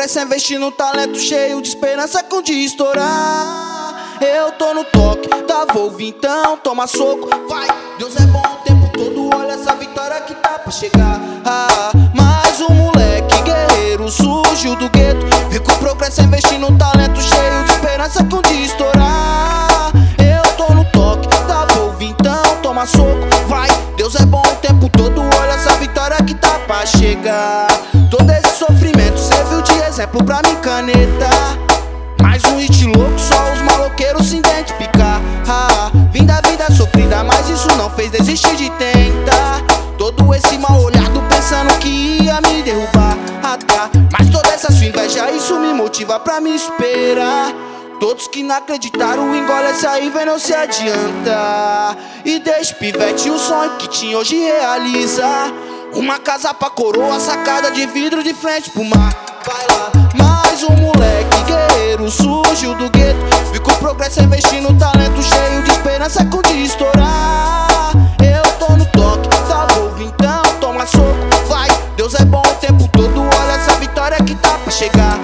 progresso é investir no talento, cheio de esperança com de estourar. Eu tô no toque da Volve, então toma soco. Vai, Deus é bom o tempo todo, olha essa vitória que tá pra chegar. Mais um moleque guerreiro surgiu do gueto. Vi que o progresso é investir no talento, cheio de esperança com de estourar. Eu tô no toque da Volve, então toma soco. Vai, Deus é bom o tempo todo, olha essa vitória que tá pra chegar. Todo esse sofrimento serviu de exemplo pra mim, caneta. Mais um hit louco, só os maloqueiros se identificar. Vim da vida sofrida, mas isso não fez desistir de tentar. Todo esse mal olhado pensando que ia me derrubar. Mas toda essa sua inveja, isso me motiva pra me esperar. Todos que não acreditaram, engole essa aí, vem, não se adianta. E deixa pivete o sonho que tinha, hoje realiza. Uma casa pra coroa, sacada de vidro de frente pro mar. Vai lá, mais um moleque guerreiro surgiu do gueto. Vi que o progresso é investir no talento, cheio de esperança com de estourar. Eu tô no toque da Volve, então toma soco. Vai, Deus é bom o tempo todo, olha essa vitória que tá pra chegar.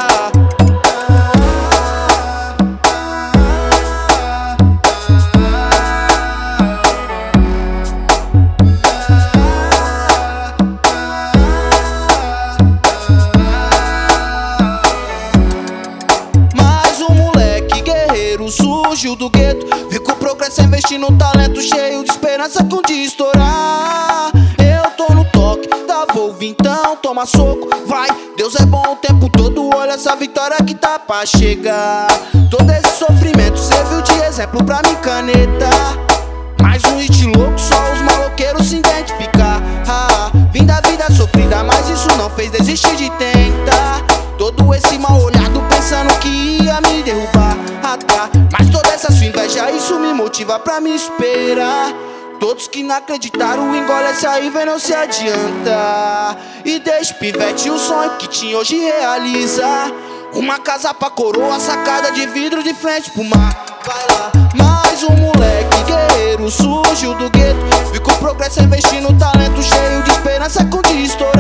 Surgiu do gueto, vi que o progresso é investir no talento, cheio de esperança com de estourar. Eu tô no toque da Volve, então toma soco. Vai, Deus é bom o tempo todo, olha essa vitória que tá pra chegar. Todo esse sofrimento serviu de exemplo pra mim, caneta. Mais um hit louco, só os maloqueiros se identificar. Vim da vida sofrida, mas isso não fez desistir de tentar. Todo esse mal olhado pensando que ia me derrubar. Mas toda essa sua inveja, isso me motiva pra me esperar. Todos que não acreditaram, engole essa aí, vem, não se adianta. E deixa pivete o sonho que tinha, hoje realiza. Uma casa pra coroa, sacada de vidro de frente pro mar. Vai lá, mais um moleque guerreiro surgiu do gueto. Vi que o progresso é investir no talento, cheio de esperança com de estourar.